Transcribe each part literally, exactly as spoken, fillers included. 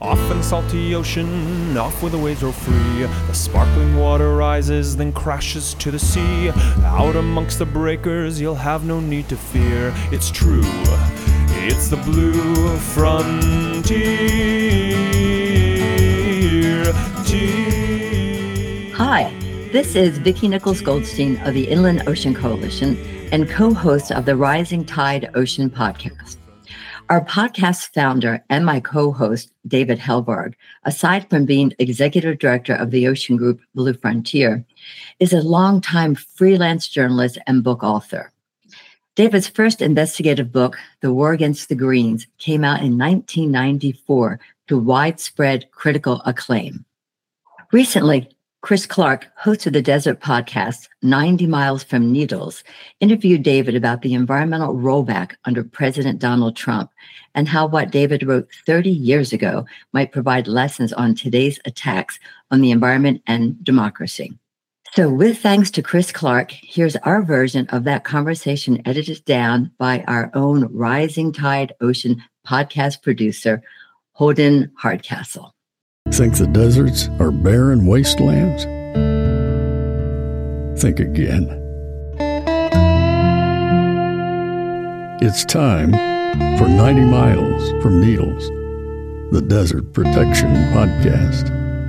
Off in the salty ocean, off where the waves roll free. The sparkling water rises, then crashes to the sea. Out amongst the breakers, you'll have no need to fear. It's true, it's the blue frontier. Hi, this is Vicki Nichols Goldstein of the Inland Ocean Coalition and co-host of the Rising Tide Ocean podcast. Our podcast founder and my co-host, David Helvarg, aside from being executive director of the ocean group Blue Frontier, is a longtime freelance journalist and book author. David's first investigative book, The War Against the Greens, came out in nineteen ninety-four to widespread critical acclaim. Recently, Chris Clark, host of the desert podcast, ninety miles from Needles, interviewed David about the environmental rollback under President Donald Trump and how what David wrote thirty years ago might provide lessons on today's attacks on the environment and democracy. So with thanks to Chris Clark, here's our version of that conversation edited down by our own Rising Tide Ocean podcast producer, Holden Hardcastle. Think the deserts are barren wastelands? Think again. It's time for ninety miles from Needles, the Desert Protection Podcast.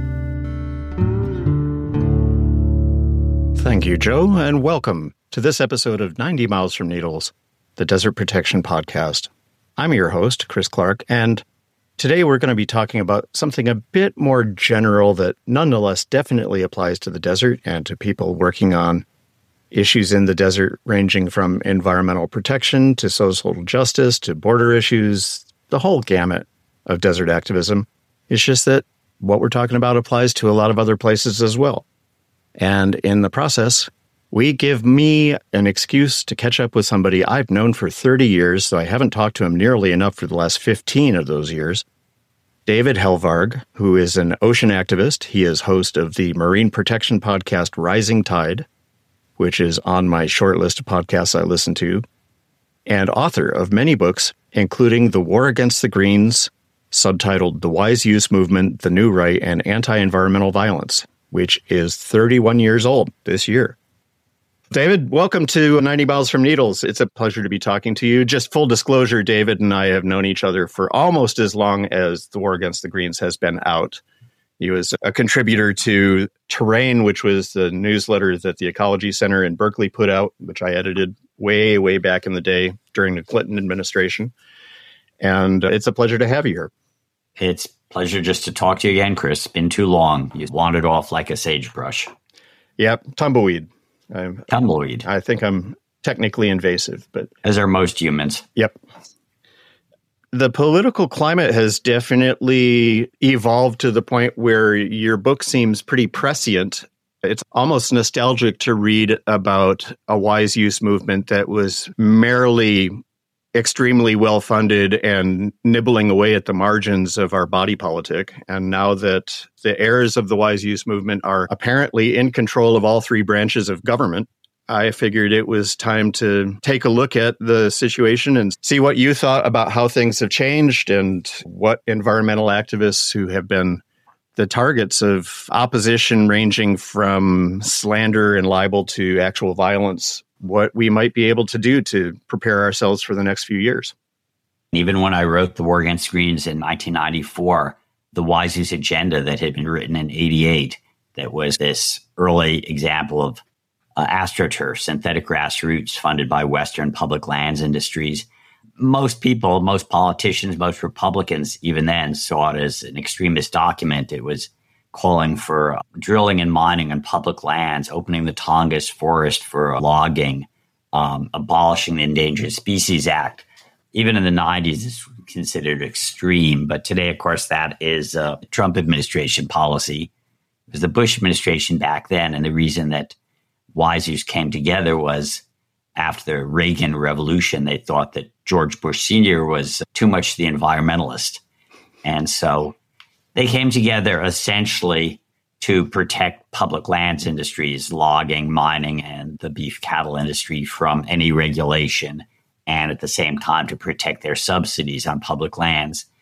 Thank you, Joe, and welcome to this episode of ninety miles from Needles, the Desert Protection Podcast. I'm your host, Chris Clark, and today we're going to be talking about something a bit more general that nonetheless definitely applies to the desert and to people working on issues in the desert, ranging from environmental protection to social justice to border issues, the whole gamut of desert activism. It's just that what we're talking about applies to a lot of other places as well. And in the process, we give me an excuse to catch up with somebody I've known for thirty years, so I haven't talked to him nearly enough for the last fifteen of those years. David Helvarg, who is an ocean activist. He is host of the marine protection podcast Rising Tide, which is on my short list of podcasts I listen to, and author of many books, including The War Against the Greens, subtitled The Wise Use Movement, The New Right, and Anti-Environmental Violence, which is thirty-one years old this year. David, welcome to ninety miles from Needles. It's a pleasure to be talking to you. Just full disclosure, David and I have known each other for almost as long as The War Against the Greens has been out. He was a contributor to Terrain, which was the newsletter that the Ecology Center in Berkeley put out, which I edited way, way back in the day during the Clinton administration. And it's a pleasure to have you here. It's a pleasure just to talk to you again, Chris. It's been too long. You wandered off like a sagebrush. Yep, tumbleweed. I'm, Tumbleweed. I think I'm technically invasive, but... As are most humans. Yep. The political climate has definitely evolved to the point where your book seems pretty prescient. It's almost nostalgic to read about a wise use movement that was merely extremely well-funded and nibbling away at the margins of our body politic. And now that the heirs of the wise use movement are apparently in control of all three branches of government, I figured it was time to take a look at the situation and see what you thought about how things have changed and what environmental activists who have been the targets of opposition ranging from slander and libel to actual violence, what we might be able to do to prepare ourselves for the next few years. Even when I wrote The War Against Greens in nineteen ninety-four, the Wise Use Agenda that had been written in eighty-eight, that was this early example of uh, AstroTurf, synthetic grass roots funded by Western public lands industries. Most people, most politicians, most Republicans, even then, saw it as an extremist document. It was calling for drilling and mining on public lands, opening the Tongass forest for logging, um, abolishing the Endangered Species Act. Even in the nineties, it's considered extreme. But today, of course, that is a Trump administration policy. It was the Bush administration back then. And the reason that Wise Use came together was after the Reagan Revolution, they thought that George Bush Senior was too much the environmentalist. And so they came together essentially to protect public lands industries, logging, mining, and the beef cattle industry from any regulation, and at the same time to protect their subsidies on public lands.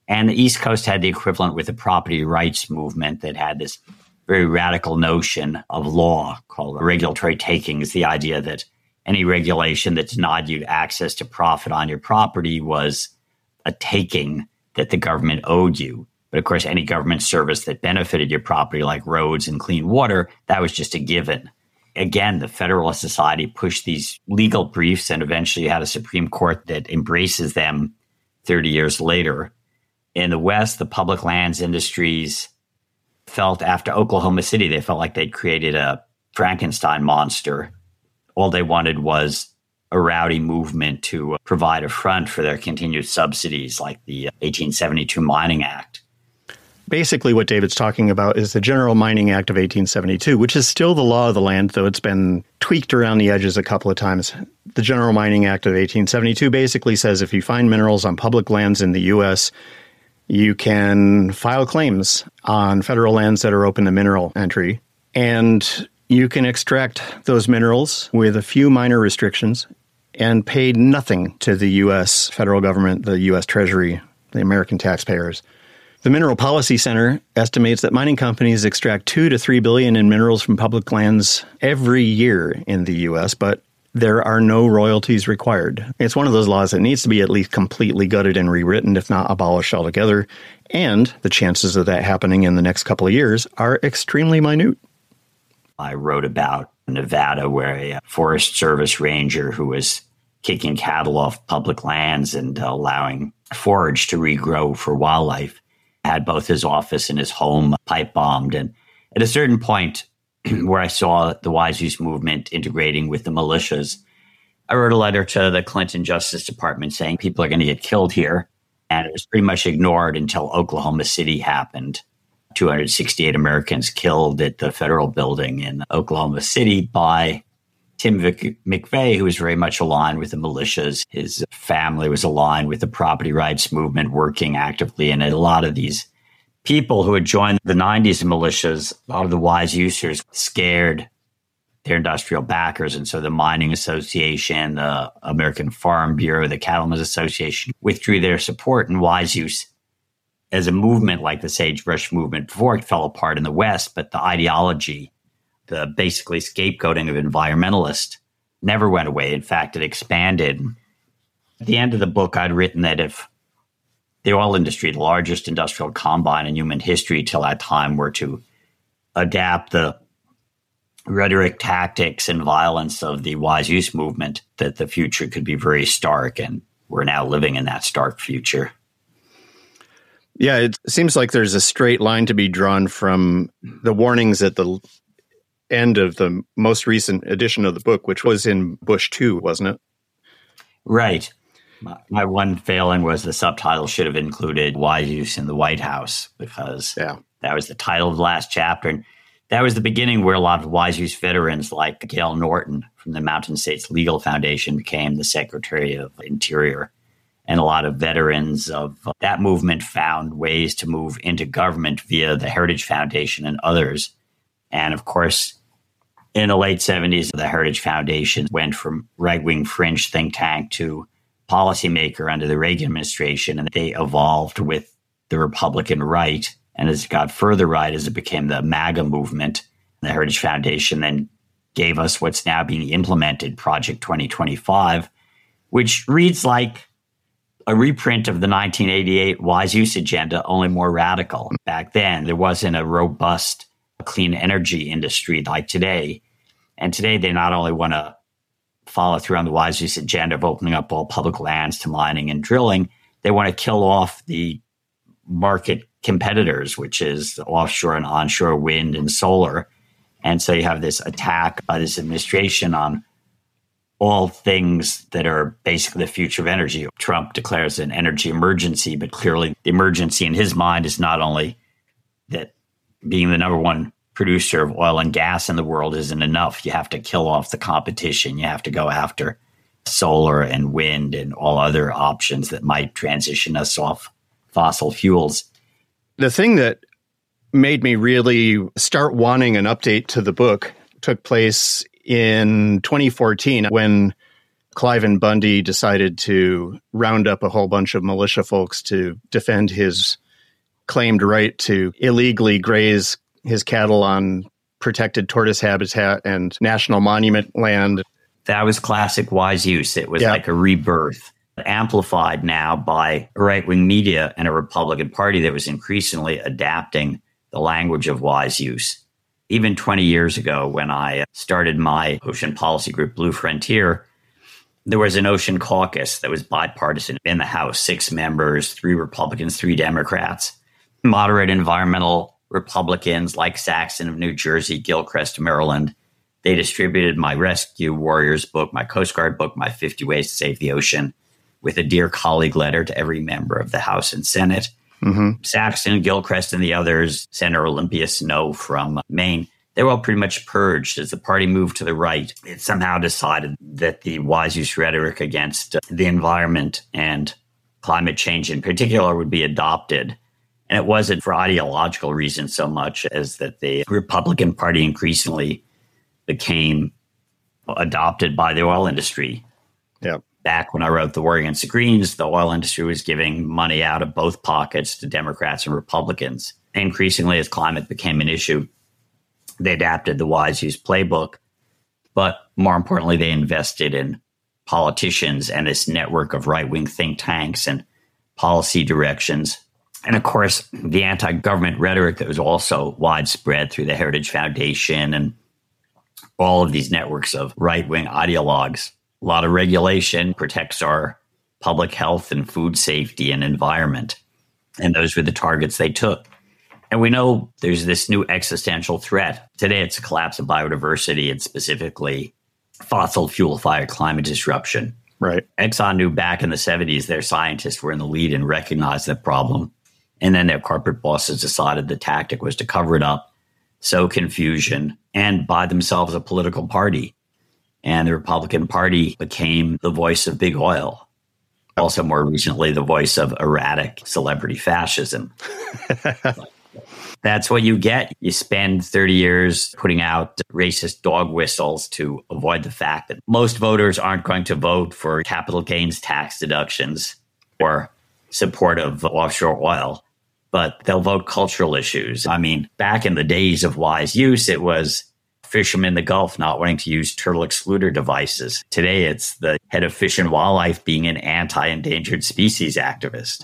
And the East Coast had the equivalent with the property rights movement that had this very radical notion of law called regulatory takings, the idea that any regulation that denied you access to profit on your property was a taking that the government owed you. But of course, any government service that benefited your property, like roads and clean water, that was just a given. Again, the Federalist Society pushed these legal briefs, and eventually you had a Supreme Court that embraces them thirty years later. In the West, the public lands industries felt after Oklahoma City, they felt like they'd created a Frankenstein monster. All they wanted was a rowdy movement to provide a front for their continued subsidies, like the eighteen seventy-two Mining Act. Basically, what David's talking about is the General Mining Act of eighteen seventy-two, which is still the law of the land, though it's been tweaked around the edges a couple of times. The General Mining Act of eighteen seventy-two basically says if you find minerals on public lands in the U S, you can file claims on federal lands that are open to mineral entry, and you can extract those minerals with a few minor restrictions and pay nothing to the U S federal government, the U S Treasury, the American taxpayers. The Mineral Policy Center estimates that mining companies extract two to three billion in minerals from public lands every year in the U S, but there are no royalties required. It's one of those laws that needs to be at least completely gutted and rewritten, if not abolished altogether. And the chances of that happening in the next couple of years are extremely minute. I wrote about Nevada, where a Forest Service ranger who was kicking cattle off public lands and allowing forage to regrow for wildlife had both his office and his home pipe bombed. And at a certain point where I saw the Wise Use movement integrating with the militias, I wrote a letter to the Clinton Justice Department saying people are going to get killed here. And it was pretty much ignored until Oklahoma City happened. two hundred sixty-eight Americans killed at the federal building in Oklahoma City by Tim McVeigh, who was very much aligned with the militias. His family was aligned with the property rights movement, working actively. And a lot of these people who had joined the nineties militias, a lot of the wise users scared their industrial backers. And so the Mining Association, the American Farm Bureau, the Cattlemen's Association withdrew their support. And wise use as a movement, like the sagebrush movement before, it fell apart in the West, but the ideology, the basically scapegoating of environmentalists, never went away. In fact, it expanded. At the end of the book, I'd written that if the oil industry, the largest industrial combine in human history till that time, were to adapt the rhetoric, tactics, and violence of the wise use movement, that the future could be very stark. And we're now living in that stark future. Yeah, it seems like there's a straight line to be drawn from the warnings at the end of the most recent edition of the book, which was in Bush two, wasn't it? Right. My, my one failing was the subtitle should have included Wise Use in the White House, because yeah. that was the title of the last chapter. And that was the beginning where a lot of wise use veterans like Gail Norton from the Mountain States Legal Foundation became the Secretary of Interior. And a lot of veterans of that movement found ways to move into government via the Heritage Foundation and others. And of course, in the late seventies, the Heritage Foundation went from right-wing fringe think tank to policymaker under the Reagan administration, and they evolved with the Republican right. And as it got further right, as it became the MAGA movement, the Heritage Foundation then gave us what's now being implemented, Project twenty twenty-five, which reads like a reprint of the nineteen eighty-eight Wise Use agenda, only more radical. Back then, there wasn't a robust clean energy industry like today. And today, they not only want to follow through on the Wise Use agenda of opening up all public lands to mining and drilling, they want to kill off the market competitors, which is offshore and onshore wind and solar. And so you have this attack by this administration on all things that are basically the future of energy. Trump declares an energy emergency, but clearly the emergency in his mind is not only that being the number one producer of oil and gas in the world isn't enough. You have to kill off the competition. You have to go after solar and wind and all other options that might transition us off fossil fuels. The thing that made me really start wanting an update to the book took place in twenty fourteen when Cliven Bundy decided to round up a whole bunch of militia folks to defend his claimed right to illegally graze his cattle on protected tortoise habitat and national monument land. That was classic wise use. It was yeah. like a rebirth, amplified now by right-wing media and a Republican Party that was increasingly adapting the language of wise use. Even twenty years ago, when I started my ocean policy group, Blue Frontier, there was an ocean caucus that was bipartisan in the House, six members, three Republicans, three Democrats, moderate environmental Republicans like Saxon of New Jersey, Gilchrist of Maryland. They distributed my Rescue Warriors book, my Coast Guard book, my fifty Ways to Save the Ocean, with a Dear Colleague letter to every member of the House and Senate. Mm-hmm. Saxon, Gilchrist, and the others, Senator Olympia Snowe from Maine, they were all pretty much purged as the party moved to the right. It somehow decided that the wise use rhetoric against the environment and climate change in particular would be adopted. And it wasn't for ideological reasons so much as that the Republican Party increasingly became adopted by the oil industry. Yeah. Back when I wrote The War Against the Greens, the oil industry was giving money out of both pockets to Democrats and Republicans. Increasingly, as climate became an issue, they adapted the wise use playbook. But more importantly, they invested in politicians and this network of right-wing think tanks and policy directions. And of course, the anti-government rhetoric that was also widespread through the Heritage Foundation and all of these networks of right-wing ideologues. A lot of regulation protects our public health and food safety and environment. And those were the targets they took. And we know there's this new existential threat. Today, it's a collapse of biodiversity and specifically fossil fuel-fired climate disruption. Right. Exxon knew back in the seventies their scientists were in the lead and recognized that problem. And then their corporate bosses decided the tactic was to cover it up, sow confusion, and buy themselves a political party. And the Republican Party became the voice of big oil. Also, more recently, the voice of erratic celebrity fascism. That's what you get. You spend thirty years putting out racist dog whistles to avoid the fact that most voters aren't going to vote for capital gains tax deductions or support of offshore oil, but they'll vote cultural issues. I mean, back in the days of wise use, it was fishermen in the Gulf not wanting to use turtle excluder devices. Today, it's the head of Fish and Wildlife being an anti-endangered species activist.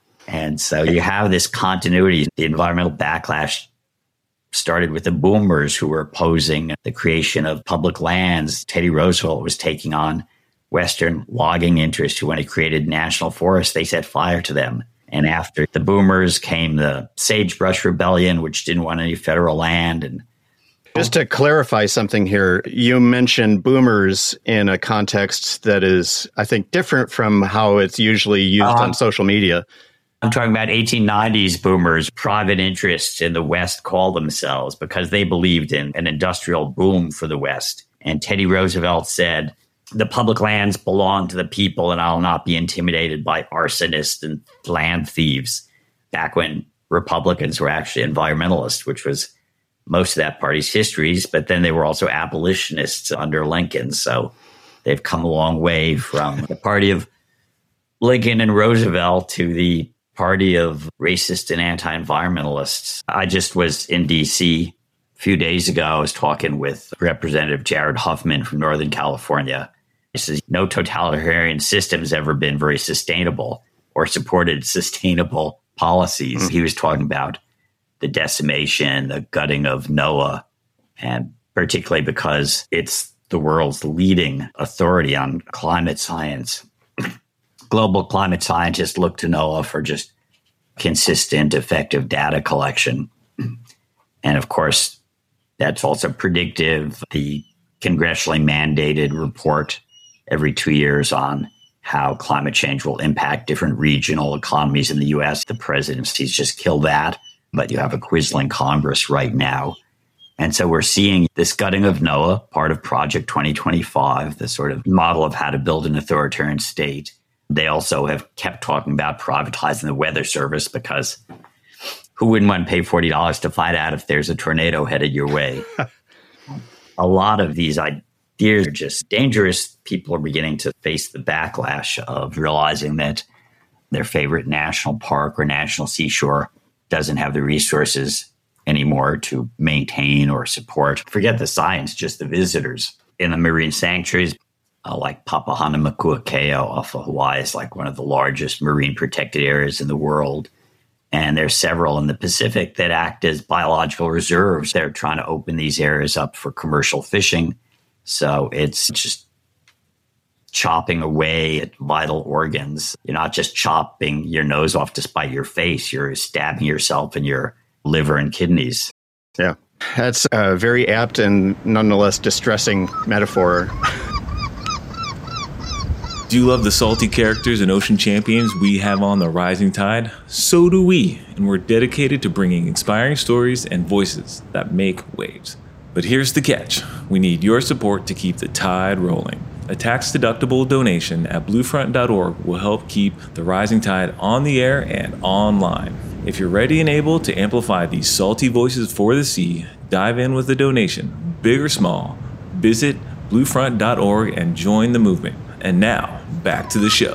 And so you have this continuity. The environmental backlash started with the boomers who were opposing the creation of public lands. Teddy Roosevelt was taking on Western logging interests who, when he created national forests, they set fire to them. And after the boomers came the Sagebrush Rebellion, which didn't want any federal land. And just to clarify something here, you mentioned boomers in a context that is, I think, different from how it's usually used uh, on social media. I'm talking about eighteen nineties boomers. Private interests in the West called themselves because they believed in an industrial boom for the West. And Teddy Roosevelt said, the public lands belong to the people and I'll not be intimidated by arsonists and land thieves. Back when Republicans were actually environmentalists, which was most of that party's histories, but then they were also abolitionists under Lincoln. So they've come a long way from the party of Lincoln and Roosevelt to the party of racist and anti-environmentalists. I just was in D C a few days ago. I was talking with Representative Jared Huffman from Northern California. He says, no totalitarian system has ever been very sustainable or supported sustainable policies. Mm-hmm. He was talking about the decimation, the gutting of NOAA, and particularly because it's the world's leading authority on climate science. Global climate scientists look to NOAA for just consistent, effective data collection. And of course, that's also predictive. The congressionally mandated report every two years on how climate change will impact different regional economies in the U S. The presidency's just killed that, but you have a quisling Congress right now. And so we're seeing this gutting of NOAA, part of Project twenty twenty-five, the sort of model of how to build an authoritarian state. They also have kept talking about privatizing the Weather Service because who wouldn't want to pay forty dollars to find out if there's a tornado headed your way? A lot of these These are just dangerous. People are beginning to face the backlash of realizing that their favorite national park or national seashore doesn't have the resources anymore to maintain or support. Forget the science, just the visitors. In the marine sanctuaries, uh, like Papahanaumokuakea off of Hawaii is like one of the largest marine protected areas in the world. And there's several in the Pacific that act as biological reserves. They're trying to open these areas up for commercial fishing. So it's just chopping away at vital organs. You're not just chopping your nose off to spite your face. You're stabbing yourself in your liver and kidneys. Yeah, that's a very apt and nonetheless distressing metaphor. Do you love the salty characters and ocean champions we have on The Rising Tide? So do we, and we're dedicated to bringing inspiring stories and voices that make waves. But here's the catch. We need your support to keep the tide rolling. A tax-deductible donation at bluefront dot org will help keep The Rising Tide on the air and online. If you're ready and able to amplify these salty voices for the sea, dive in with a donation, big or small. Visit bluefront dot org and join the movement. And now, back to the show.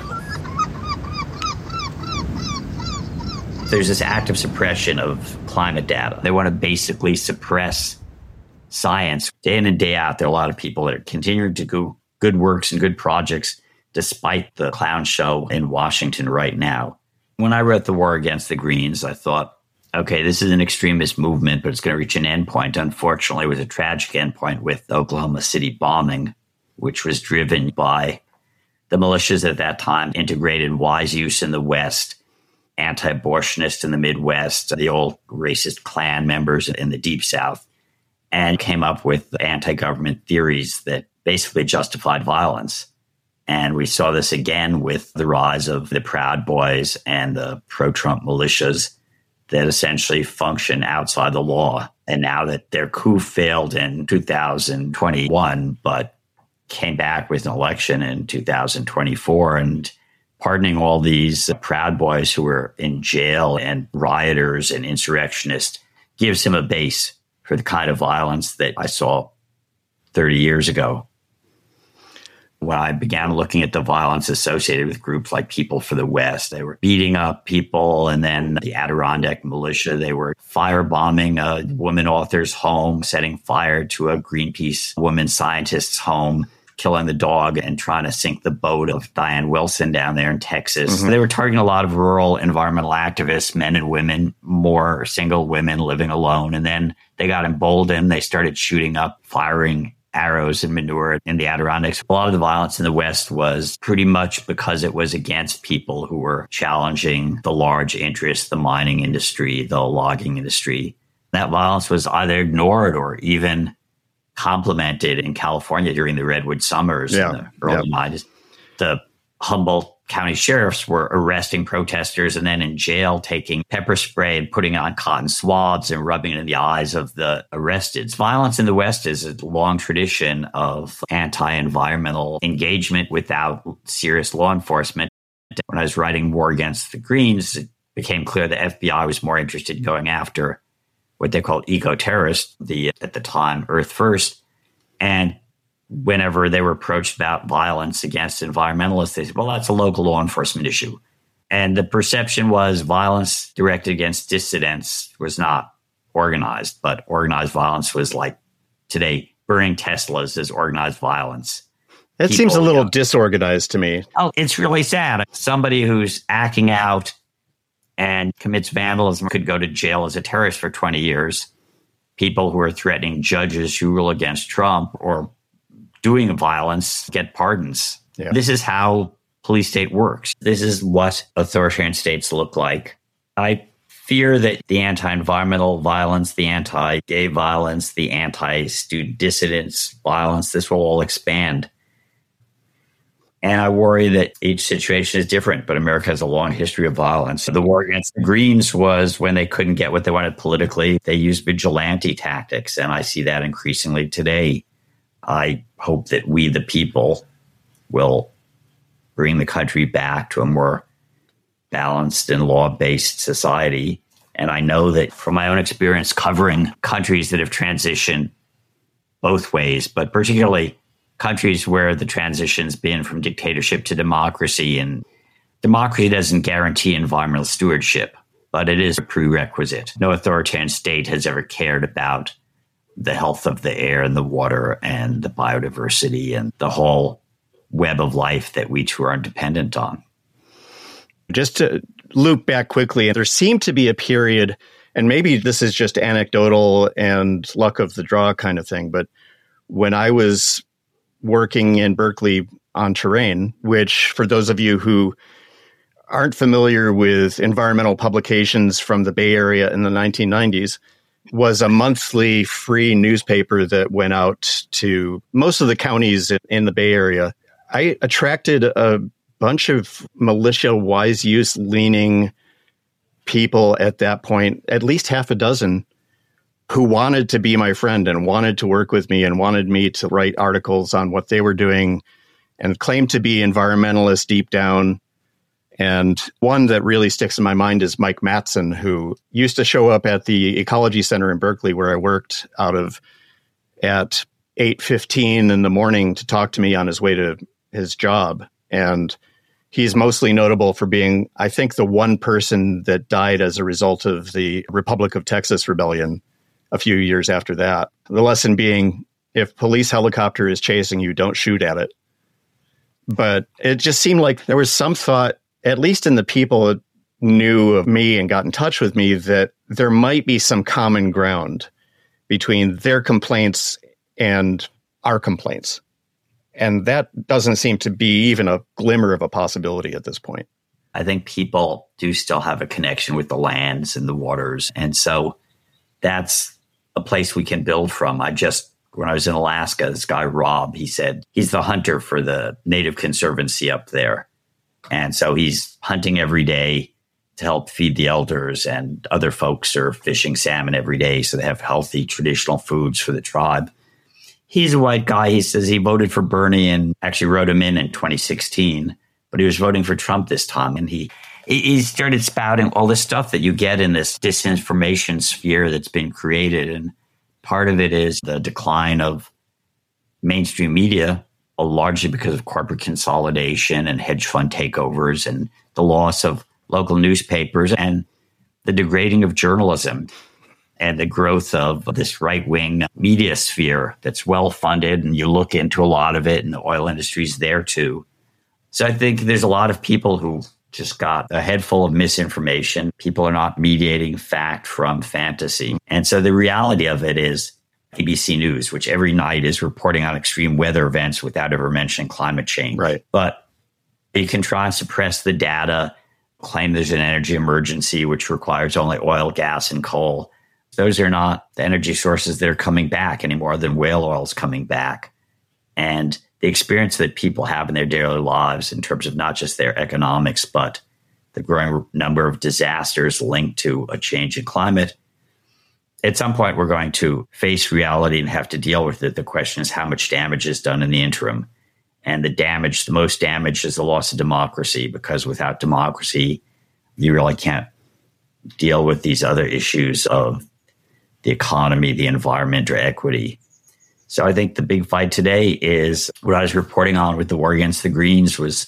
There's this active suppression of climate data. They want to basically suppress science. Day in and day out, there are a lot of people that are continuing to do good works and good projects despite the clown show in Washington right now. When I wrote The War Against the Greens, I thought, okay, this is an extremist movement, but it's going to reach an endpoint. Unfortunately, it was a tragic endpoint with the Oklahoma City bombing, which was driven by the militias at that time, integrated wise use in the West, anti-abortionists in the Midwest, the old racist Klan members in the Deep South, and came up with anti-government theories that basically justified violence. And we saw this again with the rise of the Proud Boys and the pro-Trump militias that essentially function outside the law. And now that their coup failed in two thousand twenty-one, but came back with an election in two thousand twenty-four, and pardoning all these Proud Boys who were in jail and rioters and insurrectionists gives him a base for the kind of violence that I saw thirty years ago. When I began looking at the violence associated with groups like People for the West, they were beating up people, and then the Adirondack militia, they were firebombing a woman author's home, setting fire to a Greenpeace woman scientist's home, killing the dog and trying to sink the boat of Diane Wilson down there in Texas. Mm-hmm. They were targeting a lot of rural environmental activists, men and women, more single women living alone. And then they got emboldened. They started shooting up, firing arrows and manure in the Adirondacks. A lot of the violence in the West was pretty much because it was against people who were challenging the large interests, the mining industry, the logging industry. That violence was either ignored or even complemented in California during the Redwood Summers yeah. in the early yeah. nineties. The Humboldt County sheriffs were arresting protesters and then in jail taking pepper spray and putting on cotton swabs and rubbing it in the eyes of the arrested. Violence in the West is a long tradition of anti-environmental engagement without serious law enforcement. When I was writing War Against the Greens, it became clear the F B I was more interested in going after what they called eco-terrorists, the at the time Earth First. And whenever they were approached about violence against environmentalists, they said, well, that's a local law enforcement issue. And the perception was violence directed against dissidents was not organized, but organized violence was like today, burning Teslas is organized violence. That People, seems a little you know, disorganized to me. Oh, it's really sad. Somebody who's acting out and commits vandalism could go to jail as a terrorist for twenty years. People who are threatening judges who rule against Trump or doing violence get pardons. Yeah. This is how police state works. This is what authoritarian states look like. I fear that the anti-environmental violence, the anti-gay violence, the anti-student dissidents violence, this will all expand. And I worry that each situation is different, but America has a long history of violence. The war against the Greens was when they couldn't get what they wanted politically, they used vigilante tactics. And I see that increasingly today. I hope that we, the people, will bring the country back to a more balanced and law-based society. And I know that from my own experience covering countries that have transitioned both ways, but particularly countries where the transition's been from dictatorship to democracy, and democracy doesn't guarantee environmental stewardship, but it is a prerequisite. No authoritarian state has ever cared about the health of the air and the water and the biodiversity and the whole web of life that we too are dependent on. Just to loop back quickly, there seemed to be a period, and maybe this is just anecdotal and luck of the draw kind of thing, but when I was working in Berkeley on terrain, which for those of you who aren't familiar with environmental publications from the Bay Area in the nineteen nineties, was a monthly free newspaper that went out to most of the counties in the Bay Area. I attracted a bunch of militia wise use leaning people at that point, at least half a dozen, who wanted to be my friend and wanted to work with me and wanted me to write articles on what they were doing and claimed to be environmentalists deep down. And one that really sticks in my mind is Mike Matson, who used to show up at the Ecology Center in Berkeley, where I worked out of, at eight fifteen in the morning to talk to me on his way to his job. And he's mostly notable for being, I think, the one person that died as a result of the Republic of Texas rebellion a few years after that. The lesson being, if police helicopter is chasing you, don't shoot at it. But it just seemed like there was some thought, at least in the people that knew of me and got in touch with me, that there might be some common ground between their complaints and our complaints. And that doesn't seem to be even a glimmer of a possibility at this point. I think people do still have a connection with the lands and the waters. And so that's a place we can build from. I just, when I was in Alaska, this guy, Rob, he said he's the hunter for the Native Conservancy up there. And so he's hunting every day to help feed the elders, and other folks are fishing salmon every day so they have healthy traditional foods for the tribe. He's a white guy. He says he voted for Bernie and actually wrote him in in twenty sixteen, but he was voting for Trump this time. And he he started spouting all this stuff that you get in this disinformation sphere that's been created. And part of it is the decline of mainstream media, largely because of corporate consolidation and hedge fund takeovers and the loss of local newspapers and the degrading of journalism and the growth of this right-wing media sphere that's well-funded. And you look into a lot of it, and the oil industry's there too. So I think there's a lot of people who just got a head full of misinformation. People are not mediating fact from fantasy. And so the reality of it is A B C News, which every night is reporting on extreme weather events without ever mentioning climate change. Right. But you can try and suppress the data, claim there's an energy emergency, which requires only oil, gas, and coal. Those are not the energy sources that are coming back any more than whale oil is coming back. And the experience that people have in their daily lives in terms of not just their economics, but the growing number of disasters linked to a change in climate. At some point, we're going to face reality and have to deal with it. The question is how much damage is done in the interim. And the damage, the most damage is the loss of democracy, because without democracy, you really can't deal with these other issues of the economy, the environment, or equity. So I think the big fight today is what I was reporting on with the War Against the Greens was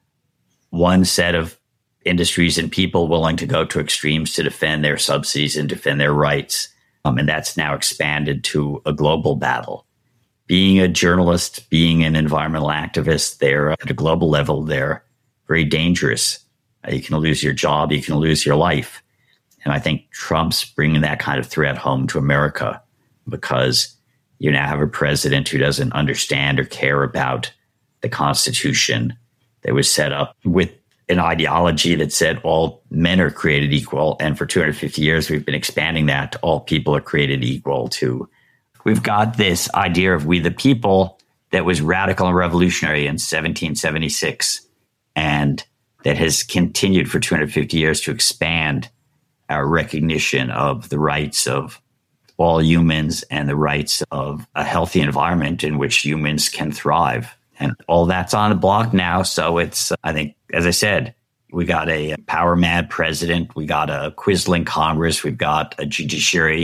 one set of industries and people willing to go to extremes to defend their subsidies and defend their rights. Um, and that's now expanded to a global battle. Being a journalist, being an environmental activist, they're at a global level, they're very dangerous. You can lose your job, you can lose your life. And I think Trump's bringing that kind of threat home to America, because you now have a president who doesn't understand or care about the Constitution that was set up with an ideology that said all men are created equal. And for two hundred fifty years, we've been expanding that to all people are created equal too. We've got this idea of we the people that was radical and revolutionary in seventeen seventy-six, and that has continued for two hundred fifty years to expand our recognition of the rights of all humans and the rights of a healthy environment in which humans can thrive. And all that's on the block now. So it's, I think, as I said, we got a power mad president. We got a quisling Congress. We've got a judiciary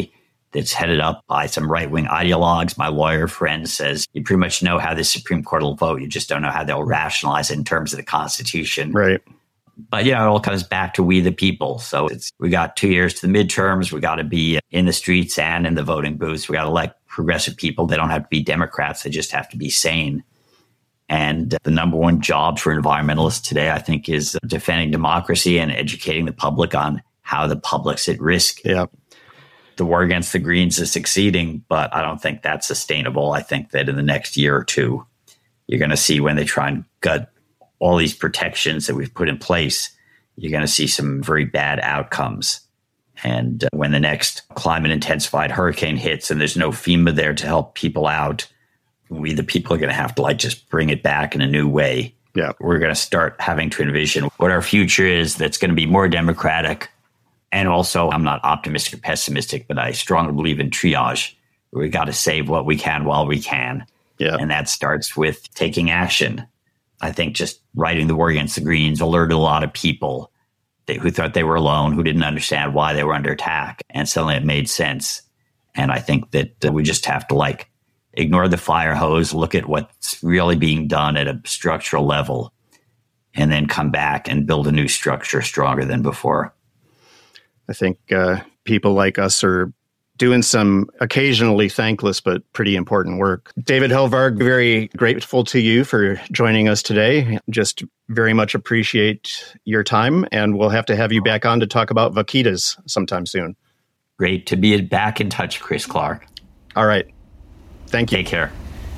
that's headed up by some right-wing ideologues. My lawyer friend says you pretty much know how the Supreme Court will vote. You just don't know how they'll rationalize it in terms of the Constitution. Right. But, you know, it all comes back to we the people. So it's we got two years to the midterms. We got to be in the streets and in the voting booths. We got to elect progressive people. They don't have to be Democrats. They just have to be sane. And the number one job for environmentalists today, I think, is defending democracy and educating the public on how the public's at risk. Yeah. The war against the Greens is succeeding, but I don't think that's sustainable. I think that in the next year or two, you're going to see when they try and gut all these protections that we've put in place, you're going to see some very bad outcomes. And uh, when the next climate intensified hurricane hits and there's no FEMA there to help people out, we, the people, are going to have to like just bring it back in a new way. Yeah. We're going to start having to envision what our future is that's going to be more democratic. And also, I'm not optimistic or pessimistic, but I strongly believe in triage. We got to save what we can while we can. Yeah. And that starts with taking action. I think just writing The War Against the Greens alerted a lot of people that, who thought they were alone, who didn't understand why they were under attack. And suddenly it made sense. And I think that uh, we just have to like ignore the fire hose, look at what's really being done at a structural level, and then come back and build a new structure stronger than before. I think uh, people like us are doing some occasionally thankless but pretty important work. David Helvarg, very grateful to you for joining us today. Just very much appreciate your time, and we'll have to have you back on to talk about vaquitas sometime soon. Great to be back in touch, Chris Clark. All right. Thank you. Take care.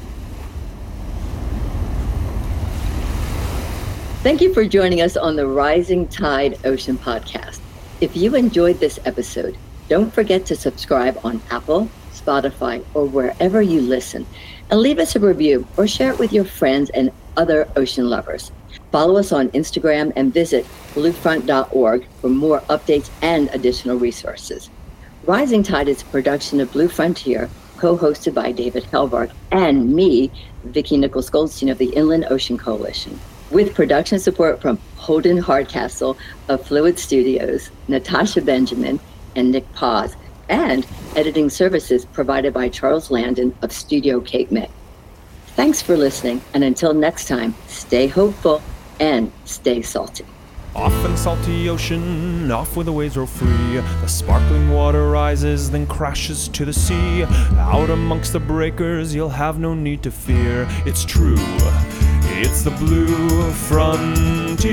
Thank you for joining us on the Rising Tide Ocean Podcast. If you enjoyed this episode, don't forget to subscribe on Apple, Spotify, or wherever you listen, and leave us a review or share it with your friends and other ocean lovers. Follow us on Instagram and visit bluefront dot org for more updates and additional resources. Rising Tide is a production of Blue Frontier, co-hosted by David Helvarg and me, Vicki Nichols Goldstein of the Inland Ocean Coalition, with production support from Holden Hardcastle of Fluid Studios, Natasha Benjamin, and Nick Paz, and editing services provided by Charles Landon of Studio Cape May. Thanks for listening, and until next time, stay hopeful and stay salty. Off in the salty ocean, off where the waves roll free. The sparkling water rises, then crashes to the sea. Out amongst the breakers, you'll have no need to fear. It's true, it's the blue frontier.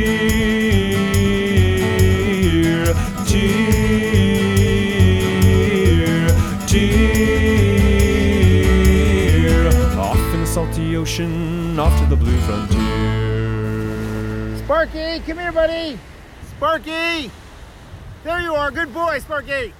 Tear, tear. Off in the salty ocean, off to the blue frontier. Sparky, come here, buddy. Sparky! There you are. Good boy, Sparky.